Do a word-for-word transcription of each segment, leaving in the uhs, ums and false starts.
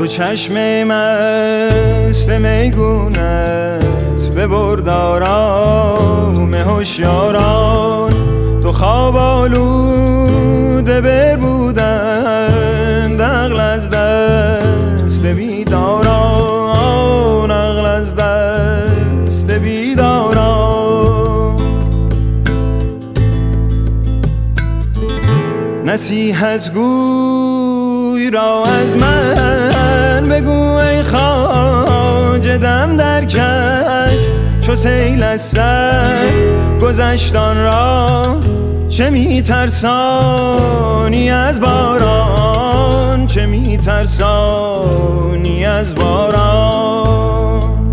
تو چشم مست میگونت ببرد آرام هوشیاران، تو خواب آلوده بر بودند عقل از دست بیداران، عقل از دست بیداران. نصیحت گوی را از من بگو ای خواجه دم در کش، چو سیل از سر گذشتان را چه میترسانی از باران، چه میترسانی از باران.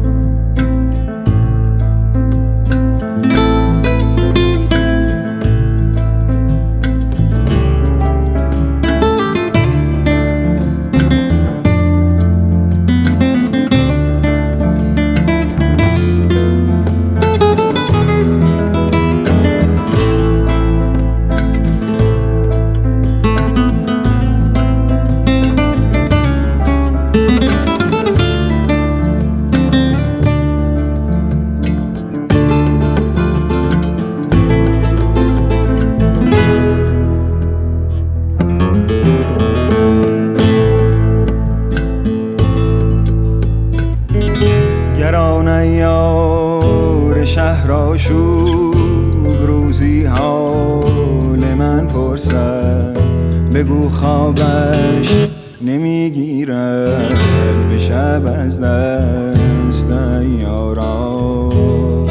یار شهر آشوب روزی حال من پرسد، بگو خوابش نمیگیرد به شب از دست یاران.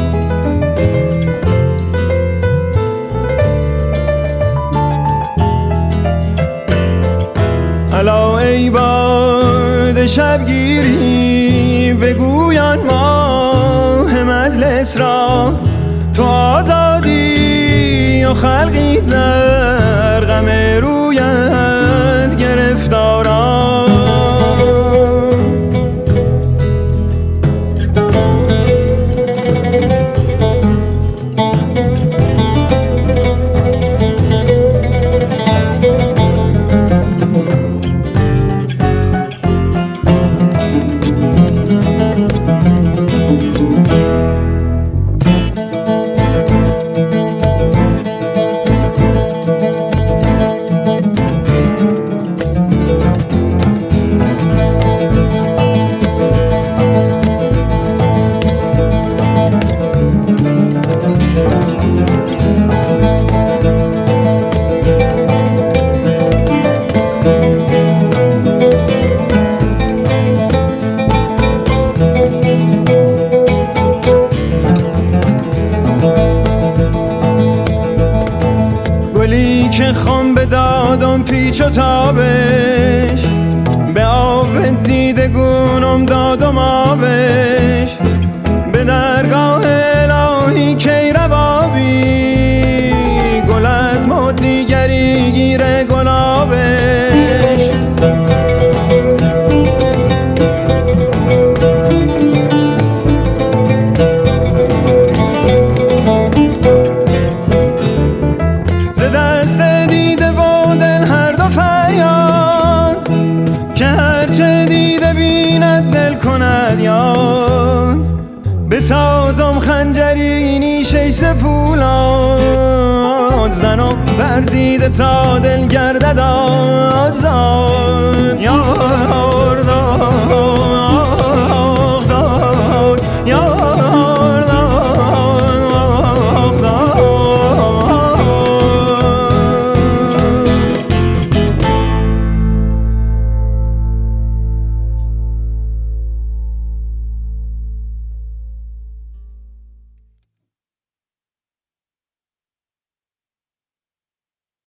الا ای باد شبگیری بگویان ماه مجلس را، تو آزادی و خلقی در غم رویت گرفتاران. گلی که خم به دادم پیچ و تابش، به آب دیده گونم دادم آبش، به درگاه الهی کی ربابی گل از مد دیگری گیره گلابش. بسازم خنجری نیشش پولاد، زنم بر دیده تا دل گردد آزاد.